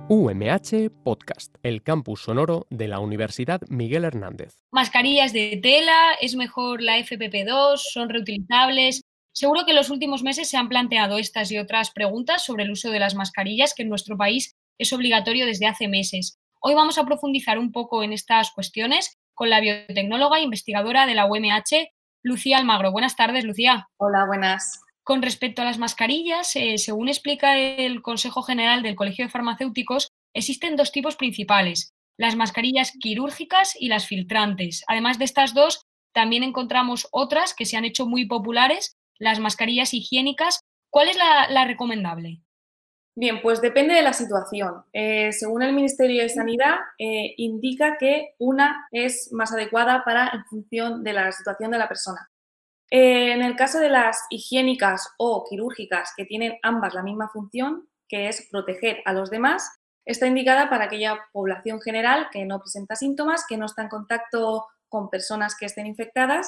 UMH Podcast, el campus sonoro de la Universidad Miguel Hernández. Mascarillas de tela, ¿es mejor la FPP2? ¿Son reutilizables? Seguro que en los últimos meses se han planteado estas y otras preguntas sobre el uso de las mascarillas, que en nuestro país es obligatorio desde hace meses. Hoy vamos a profundizar un poco en estas cuestiones con la biotecnóloga e investigadora de la UMH, Lucía Almagro. Buenas tardes, Lucía. Hola, buenas. Con respecto a las mascarillas, según explica el Consejo General del Colegio de Farmacéuticos, existen dos tipos principales: las mascarillas quirúrgicas y las filtrantes. Además de estas dos, también encontramos otras que se han hecho muy populares, las mascarillas higiénicas. ¿Cuál es la recomendable? Bien, pues depende de la situación. Según el Ministerio de Sanidad, indica que una es más adecuada en función de la situación de la persona. En el caso de las higiénicas o quirúrgicas, que tienen ambas la misma función, que es proteger a los demás, está indicada para aquella población general que no presenta síntomas, que no está en contacto con personas que estén infectadas.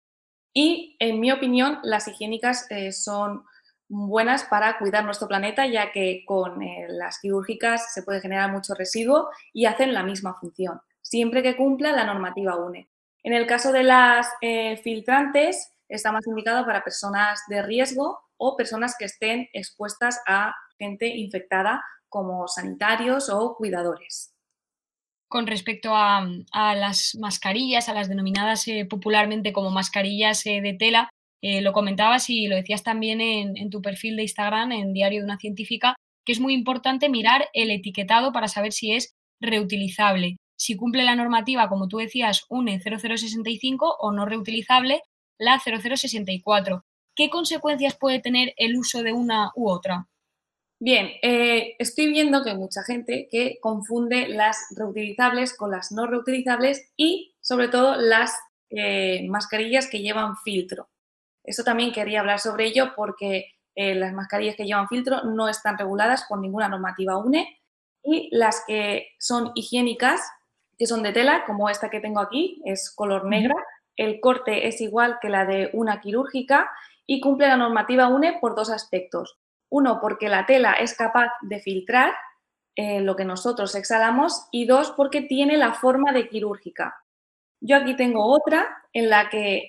Y, en mi opinión, las higiénicas son buenas para cuidar nuestro planeta, ya que con las quirúrgicas se puede generar mucho residuo y hacen la misma función, siempre que cumpla la normativa UNE. En el caso de las filtrantes, está más indicado para personas de riesgo o personas que estén expuestas a gente infectada, como sanitarios o cuidadores. Con respecto a las mascarillas, a las denominadas popularmente como mascarillas de tela, lo comentabas y lo decías también en tu perfil de Instagram, en Diario de una Científica, que es muy importante mirar el etiquetado para saber si es reutilizable, si cumple la normativa, como tú decías, UNE 0065, o no reutilizable, la 0064. ¿Qué consecuencias puede tener el uso de una u otra? Bien, estoy viendo que hay mucha gente que confunde las reutilizables con las no reutilizables y, sobre todo, las mascarillas que llevan filtro. Eso también quería hablar sobre ello porque las mascarillas que llevan filtro no están reguladas por ninguna normativa UNE, y las que son higiénicas, que son de tela, como esta que tengo aquí, es color negra, el corte es igual que la de una quirúrgica y cumple la normativa UNE por dos aspectos. Uno, porque la tela es capaz de filtrar lo que nosotros exhalamos, y dos, porque tiene la forma de quirúrgica. Yo aquí tengo otra en la que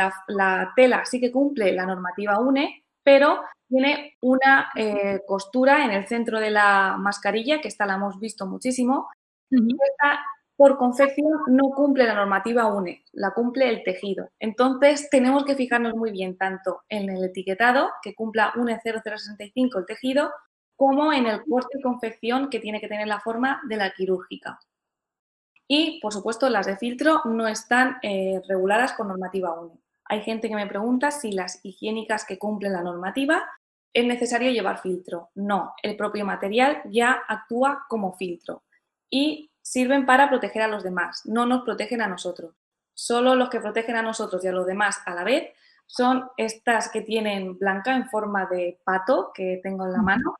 la tela sí que cumple la normativa UNE, pero tiene una costura en el centro de la mascarilla, que esta la hemos visto muchísimo, y esta por confección no cumple la normativa UNE, la cumple el tejido. Entonces tenemos que fijarnos muy bien tanto en el etiquetado, que cumpla UNE 0065 el tejido, como en el corte y confección, que tiene que tener la forma de la quirúrgica. Y, por supuesto, las de filtro no están reguladas con normativa UNE. Hay gente que me pregunta si las higiénicas que cumplen la normativa es necesario llevar filtro. No, el propio material ya actúa como filtro y sirven para proteger a los demás, no nos protegen a nosotros. Solo los que protegen a nosotros y a los demás a la vez son estas que tienen blanca en forma de pato, que tengo en la mano,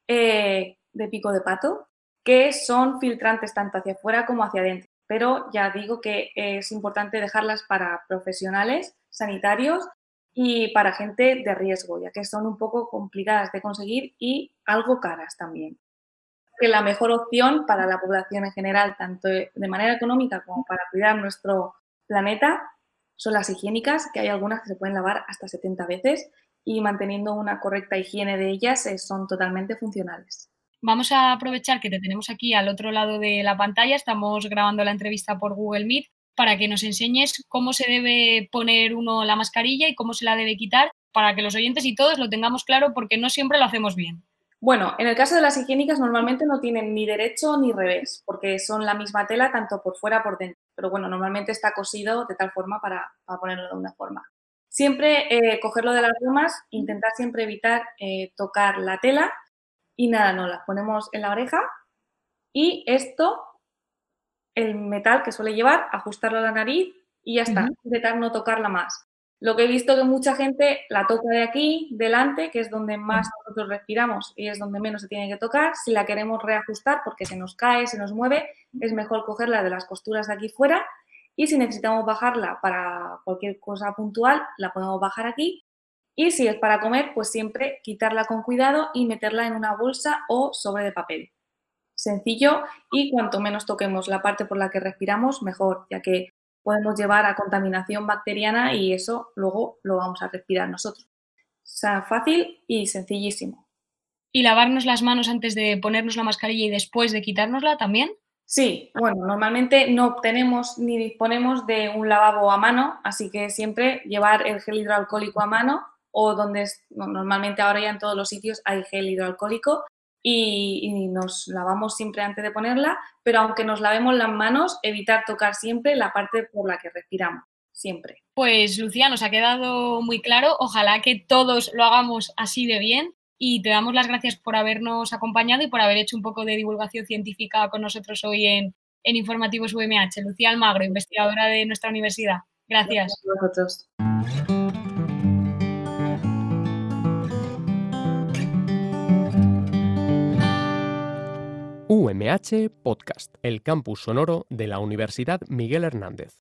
de pico de pato, que son filtrantes tanto hacia afuera como hacia adentro. Pero ya digo que es importante dejarlas para profesionales sanitarios y para gente de riesgo, ya que son un poco complicadas de conseguir y algo caras también. Que la mejor opción para la población en general, tanto de manera económica como para cuidar nuestro planeta, son las higiénicas, que hay algunas que se pueden lavar hasta 70 veces y, manteniendo una correcta higiene de ellas, son totalmente funcionales. Vamos a aprovechar que te tenemos aquí al otro lado de la pantalla, estamos grabando la entrevista por Google Meet, para que nos enseñes cómo se debe poner uno la mascarilla y cómo se la debe quitar, para que los oyentes y todos lo tengamos claro, porque no siempre lo hacemos bien. Bueno, en el caso de las higiénicas normalmente no tienen ni derecho ni revés, porque son la misma tela tanto por fuera como por dentro. Pero bueno, normalmente está cosido de tal forma para ponerlo de una forma. Siempre cogerlo de las ramas, intentar siempre evitar tocar la tela y nada, nos las ponemos en la oreja y esto, el metal que suele llevar, ajustarlo a la nariz y ya está, intentar no tocarla más. Lo que he visto que mucha gente la toca de aquí, delante, que es donde más nosotros respiramos y es donde menos se tiene que tocar. Si la queremos reajustar porque se nos cae, se nos mueve, es mejor cogerla de las costuras de aquí fuera, y si necesitamos bajarla para cualquier cosa puntual, la podemos bajar aquí. Y si es para comer, pues siempre quitarla con cuidado y meterla en una bolsa o sobre de papel. sencillo y cuanto menos toquemos la parte por la que respiramos, mejor, ya que podemos llevar a contaminación bacteriana y eso luego lo vamos a respirar nosotros. O sea, fácil y sencillísimo. ¿Y lavarnos las manos antes de ponernos la mascarilla y después de quitárnosla también? Sí, bueno, normalmente no tenemos ni disponemos de un lavabo a mano, así que siempre llevar el gel hidroalcohólico a mano o normalmente ahora ya en todos los sitios hay gel hidroalcohólico y nos lavamos siempre antes de ponerla, pero aunque nos lavemos las manos, evitar tocar siempre la parte por la que respiramos, siempre. Pues Lucía, nos ha quedado muy claro. Ojalá que todos lo hagamos así de bien y te damos las gracias por habernos acompañado y por haber hecho un poco de divulgación científica con nosotros hoy en Informativos UMH. Lucía Almagro, investigadora de nuestra universidad. Gracias. Gracias a vosotros. UMH Podcast, el campus sonoro de la Universidad Miguel Hernández.